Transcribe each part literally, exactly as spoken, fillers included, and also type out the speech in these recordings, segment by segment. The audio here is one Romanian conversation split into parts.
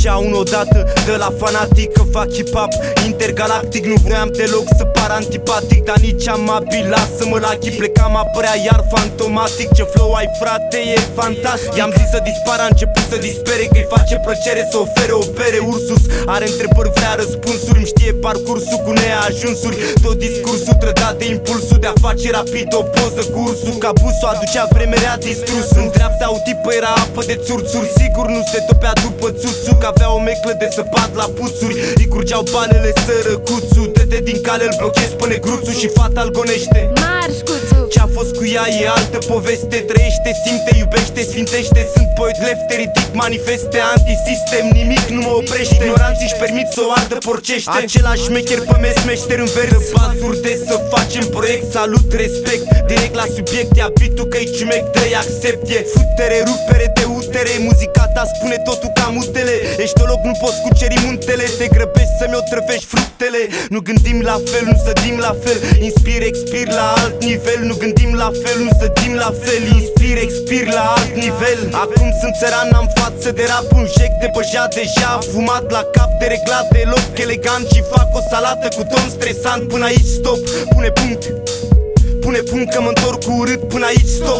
Deja unul odată de la fanatic că fac hip-hop intergalactic. Nu vreau deloc să par antipatic, dar nici amabil, lasă-mă la chip. Plecam apărea iar fantomatic. Ce flow ai frate, e fantastic. I-am zis să dispară, a început să dispere, că-i face plăcere să ofere o bere. Ursus are întrebări, vrea răspunsuri, îmi știe parcursul cu neajunsuri. Tot discursul trădat de impulsul de a face rapid o poză cu ursul. Ca busul aducea vremerea distrus. În dreapta o tipă era apă de țurțuri. Sigur nu se topea după țuțu, că avea o meclă de săpat la puțuri. Îi curgeau balele sărăcuțu. Dă-te din cale, îl blochezi pe negruțu și fata-l gonește. Marș cuțu. Ce-a fost cu ea e altă poveste. Trăiește, simte, iubește, sfințește. Sunt poet lefte, ridic manifeste. Antisistem, nimic nu mă oprește. Ignoranții își permit să o ardă porcește. Același șmecher pe mes, meșter în vers. Bazuri de să facem proiect, salut, respect. Direct la subiect, ia beat-ul că-i ciumec, dă-i accept. E futere, rupere de utere. Muzica ta spune totul ca mutele. Ești o loc, nu poți cuceri muntele. Te grăbești să-mi otrăvești fructele. Nu gândim la fel, nu sădim la fel. Inspir, expir la alt nivel. Nu gândim la fel, nu sădim la fel. Inspir, expir la alt nivel. Acum sunt țăran, am față de rap. Un jec de băja deja fumat la cap, de reglat deloc elegant. Și fac o salată cu ton stresant. Până aici stop, pune punct. Pune punct că mă întorc cu urât. Până aici stop.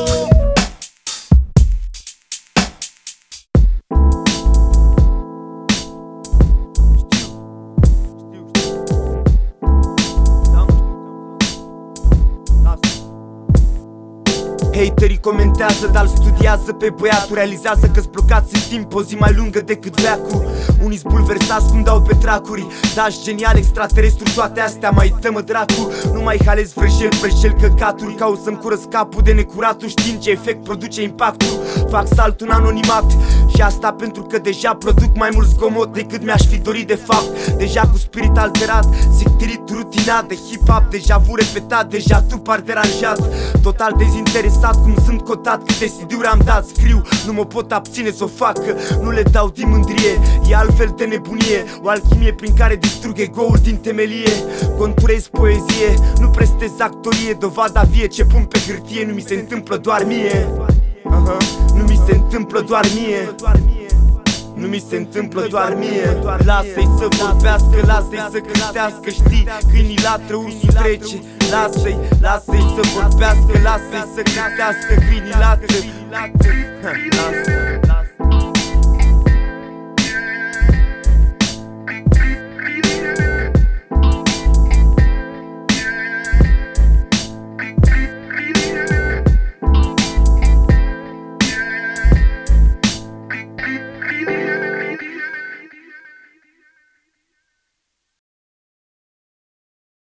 Haterii comentează, dar studiază pe băiatul. Realizează că-s blocați în timp o zi mai lungă decât veacul. Unii-s bulversați cum dau pe tracuri. Dași genial, extraterestru, toate astea mai tămă dracu. Nu mai halez vrăjel, vrăjel căcaturi. Caut să-mi curăț capul de necuratul, știind ce efect produce impactul. Fac saltul în anonimat și asta pentru că deja produc mai mult zgomot decât mi-aș fi dorit de fapt. Deja cu spirit alterat, sictirit, rutinat de hip-hop. Deja vu repetat, deja tu par deranjat. Total dezinteresat cum sunt cotat, câte C D-uri am dat. Scriu, nu mă pot abține să o fac, că nu le dau din mândrie. E altfel de nebunie, o alchimie prin care distrug ego-ul din temelie. Conturez poezie, nu prestez actorie. Dovada vie ce pun pe hârtie, nu mi se întâmplă doar mie. Aha, nu mi se întâmplă doar mie. Nu mi se întâmplă doar mie. Lasă-i să vorbească, lasă-i să cântească. Știi, câinii latră, ursul trece. Lasă-i, lasă-i să vorbească, lasă-i să cântească. Câinii latră, lasă.